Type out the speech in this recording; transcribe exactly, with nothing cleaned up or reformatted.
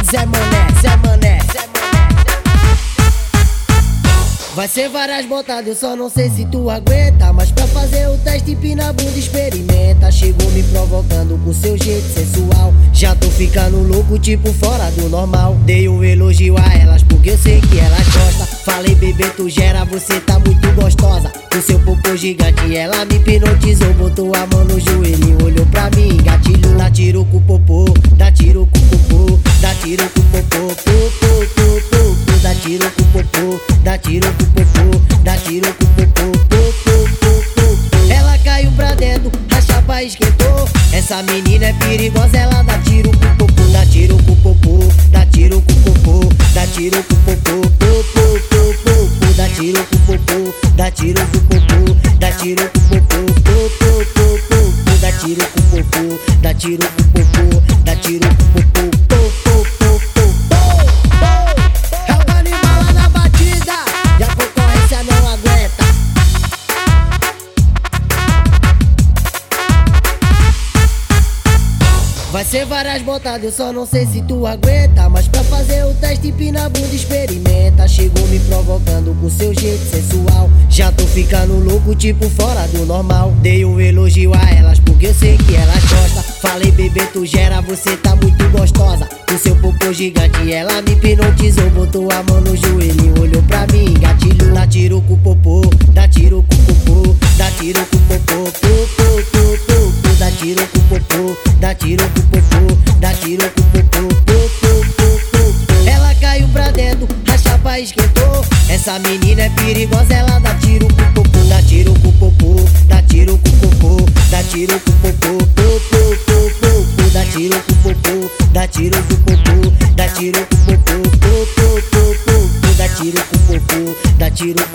Zé Mané, Zé Mané, Zé Mané. Vai ser várias botadas, eu só não sei se tu aguenta. Mas pra fazer o teste, empina a bunda, experimenta. Chegou me provocando com seu jeito sensual. Já tô ficando louco, tipo fora do normal. Dei um elogio a elas porque eu sei que elas gostam. Falei, bebê, tu gera, você tá muito gostosa. Com seu popô gigante, ela me hipnotizou. Botou a mão no joelho e olhou pra mim, gatilho. Dá tiro com o popô, dá tiro com o popô, dá tiro com o popô, popô, popô. Dá tiro com o popô, dá tiro com o popô, dá tiro com o popô, popô, popô. Ela caiu pra dentro, a chapa esquentou. Essa menina é perigosa, ela dá tiro com o popô, dá tiro com o popô, dá tiro com o popô, dá tiro com o popô, popô, popô. Dá tiro com o popô, dá tiro com o popô, dá tiro com o popô, popô, popô. Dá tiro com o popô, dá tiro com o popô, dá tiro com o popô, popô, popô. Vai ser várias botadas, eu só não sei se tu aguenta. Mas pra fazer o teste, empina a bunda, experimenta. Chegou me provocando com seu jeito sensual. Já tô ficando louco, tipo fora do normal. Dei um elogio a elas porque eu sei que elas gostam. Falei, bebê, tu gera, você tá muito gostosa. Com seu popô gigante, ela me hipnotizou. Botou a mão no joelho e olhou pra mim, gatilho. Dá tiro com o popô, dá tiro com o popô, dá tiro com o popô, popô, popô. Dá tiro com o popô, dá tiro com o popô, dá tiro com o popô, popô, popô. Ela caiu pra dentro, a chapa esquentou. Essa menina é perigosa, ela dá tiro com o popô, dá tiro com o popô, dá tiro com o popô, dá tiro com o popô, popô, popô. Dá tiro com o popô, dá tiro com o popô, dá tiro com o popô, popô, popô. Dá tiro com o popô, dá tiro